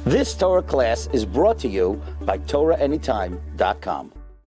This Torah class is brought to you by TorahAnytime.com.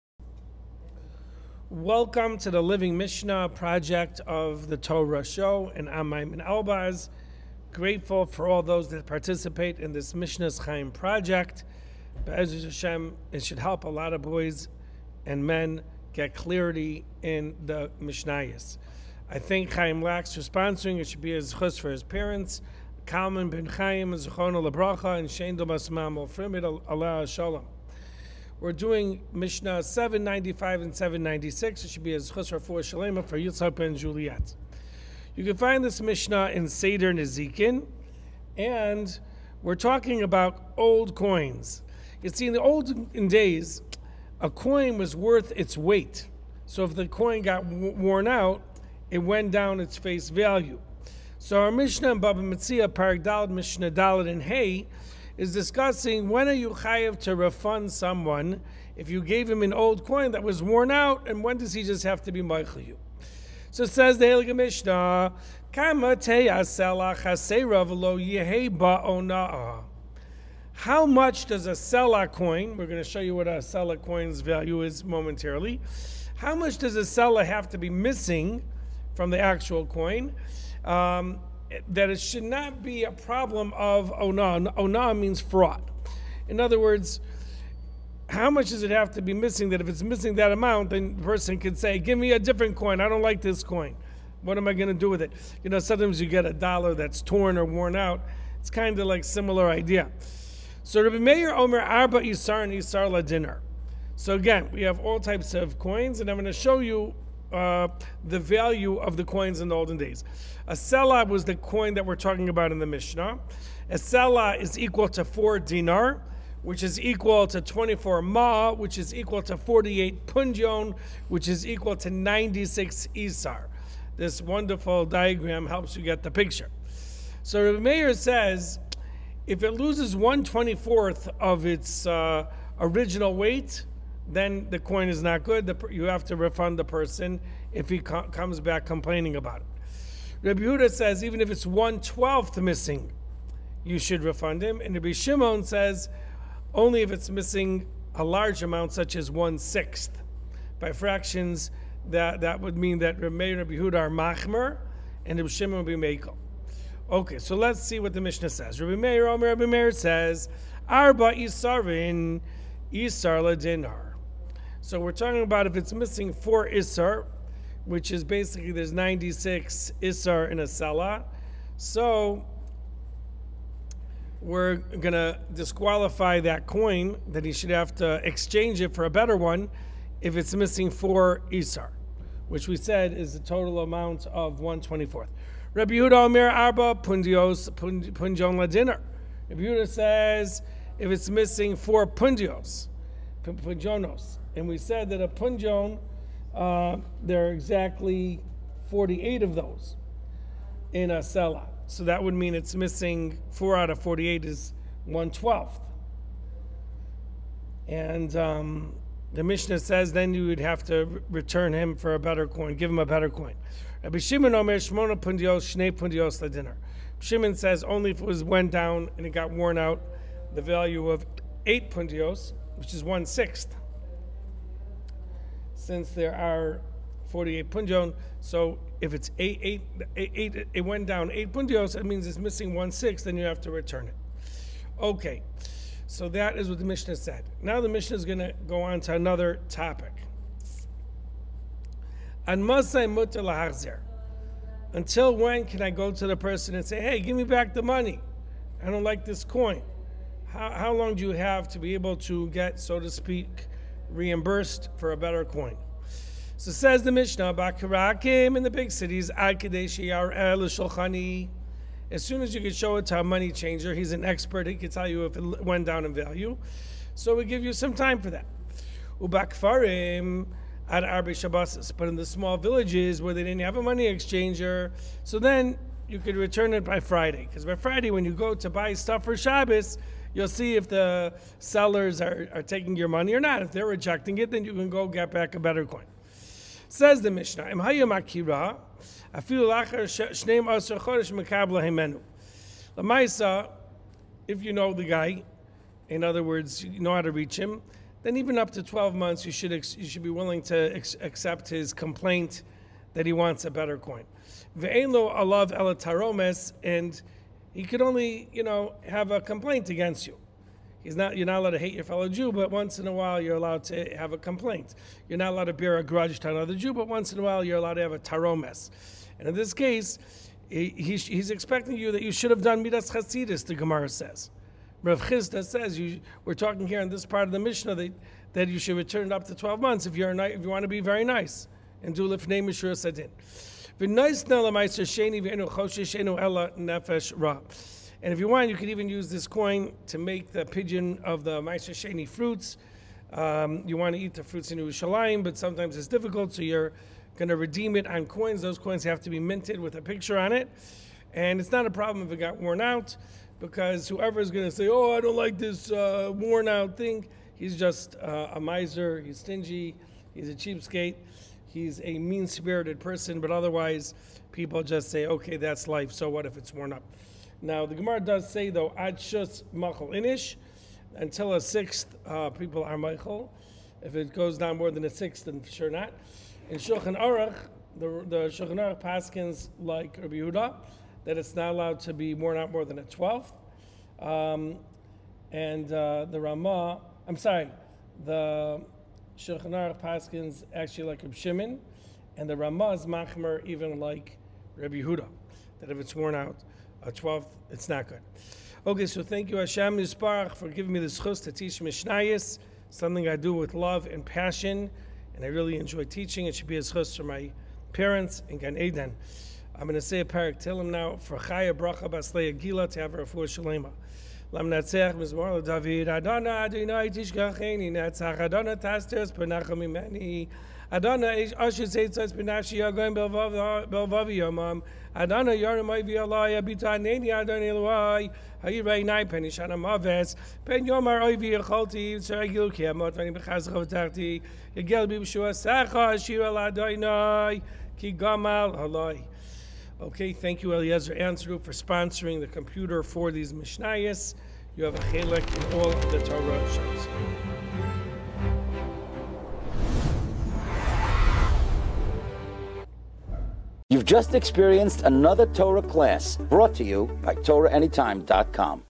Welcome to the Living Mishnah project of the Torah Show, and I'm Maimon Elbaz. Grateful for all those that participate in this Mishnah's Chaim project. Be'ezus Hashem, it should help a lot of boys and men get clarity in the Mishnayos. I thank Chaim Lax for sponsoring. It should be a zchus for his parents, Kalman ben Chaim, Zechona Lebracha, and Shein Domas Mamel Frimid Allah Shalom. We're doing Mishnah 795 and 796. It should be a zchus for Shalema for Yitzhak ben Juliet. You can find this Mishnah in Seder Nezikin, and we're talking about old coins. You see, in the olden days, a coin was worth its weight. So if the coin got worn out, it went down its face value. So our Mishnah in Baba Metzia, Parak Daled, Mishnah Daled, and Hey, is discussing when are you chayav to refund someone if you gave him an old coin that was worn out, and when does he just have to be meichel you? So it says the Heilige Mishnah, Kama teyasela chasera v'lo yehei ba'ona'ah. How much does a Selah coin, we're going to show you what a Selah coin's value is momentarily, how much does a Selah have to be missing from the actual coin, that it should not be a problem of onah. Onah means fraud. In other words, how much does it have to be missing that if it's missing that amount, then the person could say, give me a different coin, I don't like this coin. What am I going to do with it? You know, sometimes you get a dollar that's torn or worn out. It's kind of like similar idea. So Rabbi Meir Omer Arba Isar and Isar Ladinar. So again, we have all types of coins, and I'm going to show you the value of the coins in the olden days. A selah was the coin that we're talking about in the Mishnah. A selah is equal to 4 dinar, which is equal to 24 ma, which is equal to 48 punjon, which is equal to 96 isar. This wonderful diagram helps you get the picture. So Rabbi Meir says, if it loses 1/24 of its original weight, then the coin is not good. You have to refund the person if he comes back complaining about it. Rabbi Yehuda says even if it's 1/12 missing, you should refund him. And Rabbi Shimon says only if it's missing a large amount, such as 1/6. By fractions, that would mean that Rabbi Meir and Rabbi Yehuda are machmer, and Rabbi Shimon would be mekel. Okay, so let's see what the Mishnah says. Rabbi Meir says, Arba isarin isar ladinar. So we're talking about if it's missing 4 isar, which is basically there's 96 isar in a selah. So we're going to disqualify that coin, that he should have to exchange it for a better one if it's missing 4 isar, which we said is the total amount of 1/24. Rabbi Yehuda Omer Arba pundion ladinar. Rabbi Yehuda says if it's missing 4 punjonos, and we said that a punjon, there are exactly 48 of those in a selah. So that would mean it's missing 4 out of 48 is 1/12. And the Mishnah says then you would have to return him for a better coin, give him a better coin. Rabbi Shimon Omer Shmona pundios, Shnei pundios ladinar. Shimon says only if it went down and it got worn out, the value of 8 pundios, which is 1/6. Since there are 48 punjon, so if it's 8, it went down 8 pundios, that means it's missing 1/6, then you have to return it. Okay, so that is what the Mishnah said. Now the Mishnah is going to go on to another topic. Until when can I go to the person and say, hey, give me back the money, I don't like this coin? How long do you have to be able to get, so to speak, reimbursed for a better coin? So says the Mishnah, Bakarakim in the big cities, as soon as you can show it to a money changer, he's an expert, he can tell you if it went down in value. So we give you some time for that. Ubakfarim at Arbi Shabbasis, but in the small villages where they didn't have a money exchanger, so then you could return it by Friday. Because by Friday, when you go to buy stuff for Shabbos, you'll see if the sellers are taking your money or not. If they're rejecting it, then you can go get back a better coin. Says the Mishnah, Im hayam akira, afilu lachar shneim asar chodesh mekabla himenu. Lamaisa, if you know the guy, in other words, you know how to reach him, then even up to 12 months, you should be willing to accept his complaint that he wants a better coin. Ve'ein lo alav ela taromes, and he could only, have a complaint against you. You're not allowed to hate your fellow Jew, but once in a while you're allowed to have a complaint. You're not allowed to bear a grudge to another Jew, but once in a while you're allowed to have a taromes. And in this case, he's expecting you that you should have done midas chasidus, the Gemara says. Rav Chisda says, we're talking here in this part of the Mishnah that you should return it up to 12 months if you want to be very nice and do lifnei mishur sadin. And if you want, you could even use this coin to make the pigeon of the Ma'aser Sheni fruits. You want to eat the fruits in Yerushalayim, but sometimes it's difficult, so you're going to redeem it on coins. Those coins have to be minted with a picture on it. And it's not a problem if it got worn out, because whoever is going to say, I don't like this worn out thing, he's just a miser, he's stingy, he's a cheapskate, he's a mean-spirited person, but otherwise people just say, okay, that's life, so what if it's worn up? Now, the Gemara does say, though, ad shus machal inish, until a sixth, people are machal. If it goes down more than a sixth, then for sure not. In Shulchan Aruch, the Shulchan Aruch paskins like Rabbi Yehuda, that it's not allowed to be worn out more than a 12th. The Shulchan Aruch paskins actually like Rabbi Shimon, and the Ramah is machmer even like Rabbi Yehuda, that if it's worn out a 12th, it's not good. Okay, so thank you Hashem Yisparach for giving me the zchus to teach Mishnayos, something I do with love and passion, and I really enjoy teaching. It should be a zchus for my parents in Gan Eden. I'm going to say a parak Tehillim now for Chaya Bracha Baslei Gila to have a refuah shalema. Lam Natzech Mizmor David Adonai Adonai Tishkacheni Natzach Adonai Tastes Penacham Imeni Adonai Asher Zeitzas Benashi Yagoim Belvavi Yomam Adonai Yaramai Vialai Abita Neni Adonai Elohai Hayirei Nai Penishana Maves Pen Yomar Oivi Yacholti Tzaragil Kiamot Vani Bechazach V'Tachti Yagel B'Yeshua Sacha Ashir Al Adonai Ki Gamal Haloi. Okay, thank you Eliezer Ansru for sponsoring the computer for these Mishnayos. You have a chelek in all of the Torah shows. You've just experienced another Torah class brought to you by TorahAnytime.com.